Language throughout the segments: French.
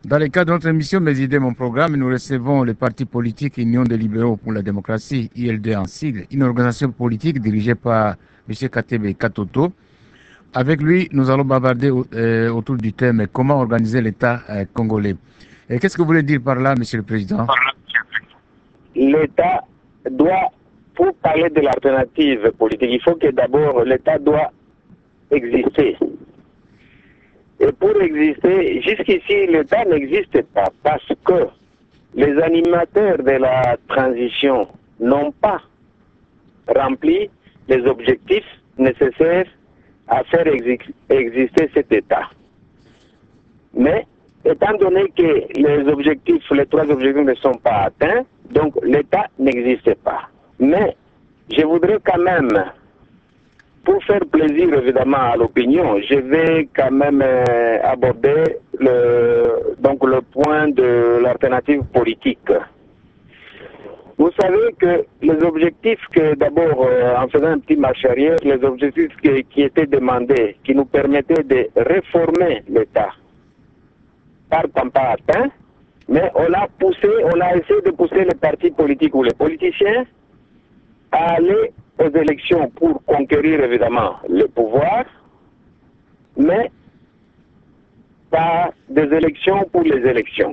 Dans le cadre de notre émission Mes idées, mon programme, nous recevons le parti politique Union des libéraux pour la démocratie, ILD en sigle, une organisation politique dirigée par M. Katebe Katoto. Avec lui, nous allons bavarder autour du thème comment organiser l'État congolais. Et qu'est-ce que vous voulez dire par là, Monsieur le Président? L'État doit, pour parler de l'alternative politique, il faut que d'abord l'État doit exister. Et pour exister, jusqu'ici, l'État n'existe pas parce que les animateurs de la transition n'ont pas rempli les objectifs nécessaires à faire exister cet État. Mais, étant donné que les trois objectifs ne sont pas atteints, donc l'État n'existe pas. Mais, je voudrais quand même, pour faire plaisir évidemment à l'opinion, je vais quand même aborder le point de l'alternative politique. Vous savez que les objectifs que d'abord, en faisant un petit marche arrière, les objectifs qui étaient demandés, qui nous permettaient de réformer l'État, par temps pas atteint, mais on a essayé de pousser les partis politiques ou les politiciens à aller aux élections pour conquérir évidemment le pouvoir, mais pas des élections pour les élections.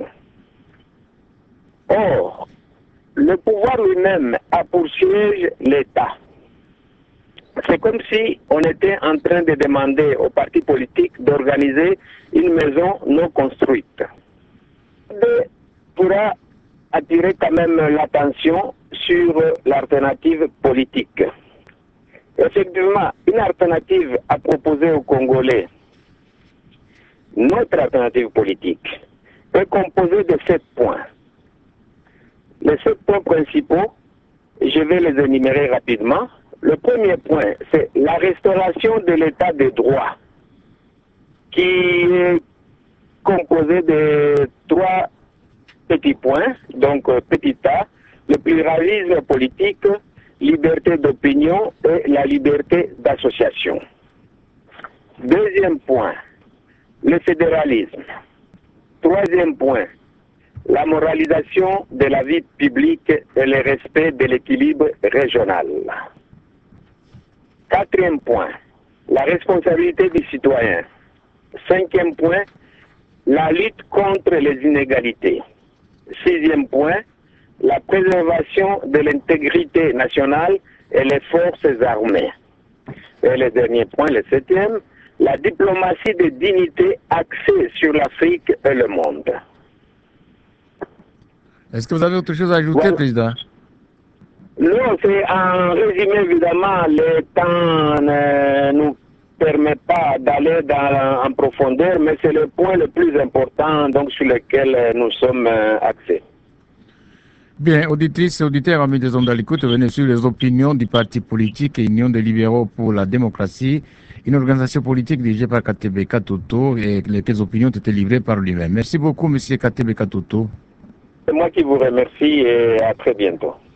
Or, le pouvoir lui-même a pour siège l'État. C'est comme si on était en train de demander aux partis politiques d'organiser une maison non construite. Pourra attirer quand même l'attention sur l'alternative politique. Effectivement, une alternative à proposer aux Congolais, notre alternative politique, est composée de 7 points. Les 7 points principaux, je vais les énumérer rapidement. Le premier point, c'est la restauration de l'état de droit, qui est composé de 3 petits points, donc petit A, le pluralisme politique, liberté d'opinion et la liberté d'association. Deuxième point, le fédéralisme. Troisième point, la moralisation de la vie publique et le respect de l'équilibre régional. Quatrième point, la responsabilité du citoyen. Cinquième point, la lutte contre les inégalités. Sixième point, la préservation de l'intégrité nationale et les forces armées. Et le dernier point, le 7e, la diplomatie de dignité axée sur l'Afrique et le monde. Est-ce que vous avez autre chose à ajouter, voilà. Président? Non, c'est en résumé, évidemment, le temps ne nous permet pas d'aller en profondeur, mais c'est le point le plus important donc, sur lequel nous sommes axés. Bien, auditrices et auditeurs, amis des ondes à l'écoute, venez sur les opinions du parti politique Union des libéraux pour la démocratie, une organisation politique dirigée par Katebe Katoto et les opinions ont été livrées par lui-même. Merci beaucoup, M. Katebe Katoto. C'est moi qui vous remercie et à très bientôt.